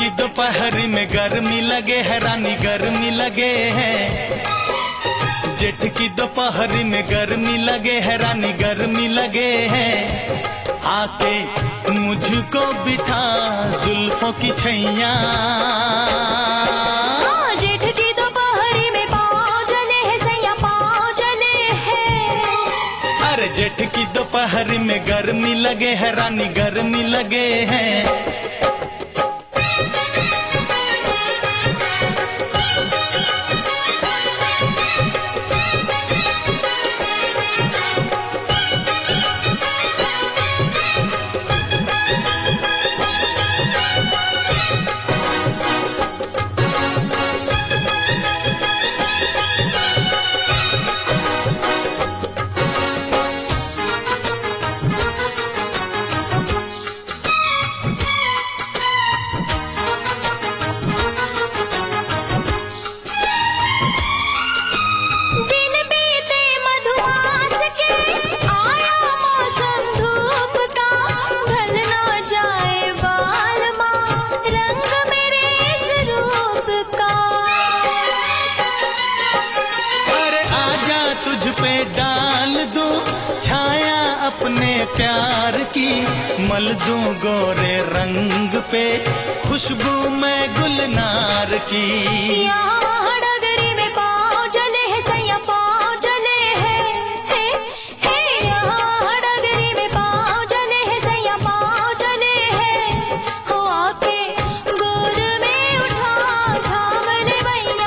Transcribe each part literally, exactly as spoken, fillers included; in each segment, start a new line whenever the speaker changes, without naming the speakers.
की दोपहरी में गर्मी लगे है रानी गर्मी लगे है। जेठ की दोपहरी में गर्मी लगे है रानी गर्मी लगे है। आके मुझको बिठा जुल्फों की छैया।
जेठ की दोपहरी में पाँव जले है सैया पाँव जले है।
अरे जेठ की दोपहरी में गर्मी लगे है रानी गर्मी लगे है। तुझ पे डाल दूं छाया अपने प्यार की, मल दूं गोरे रंग पे खुशबू मैं गुलनार की।
यहाँ डगरी में पाँव जले है सैया पाँव जले है, हे, हे, यहाँ डगरी में पाँव जले है सैया पाँव जले है। हो आके गोद में उठा थाम ले भैया।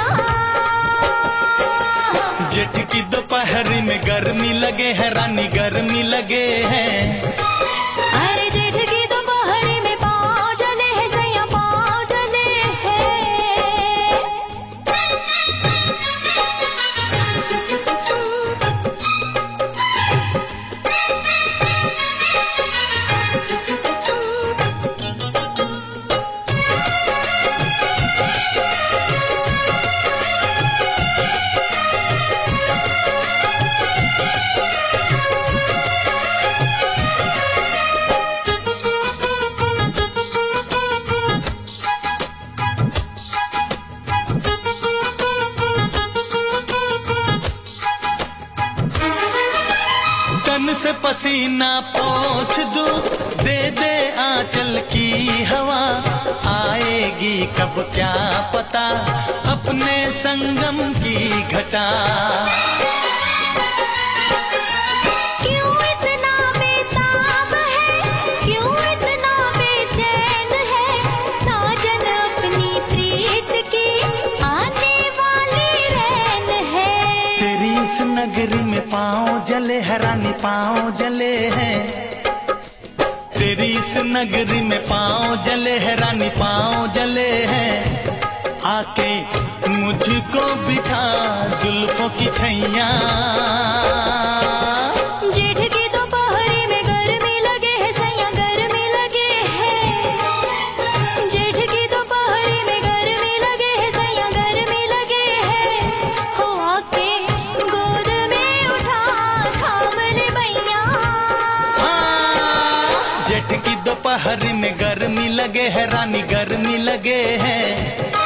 जेठ की दोपहरी में गर्मी लगे है रानी गर्मी लगे है।
अरे जेठ की दोपहरी में पाँव जले है सैया पाँव जले
तन से पसीना पोंछ दूं, दे दे आंचल की हवा। आएगी कब क्या पता अपने संगम की घटा।
क्यों इतना बेताब है, क्यों इतना बेचैन है। साजन अपनी प्रीत की आने वाली रैन है।
तेरी इस नगरी में पाँव जले है रानी पाँव जले है। तेरी इस नगरी में पाँव जले है रानी पाँव जले है। आके मुझको बिठा जुल्फों की छैया।
जेठ की दोपहरी में गर्मी लगे है सैया गर्मी लगे है। जेठ की दोपहरी में गर्मी लगे है सैया गर्मी लगे है। हो आके गोद में उठा थाम ले भैया।
जेठ की दोपहरी में गर्मी लगे है रानी गर्मी लगे है।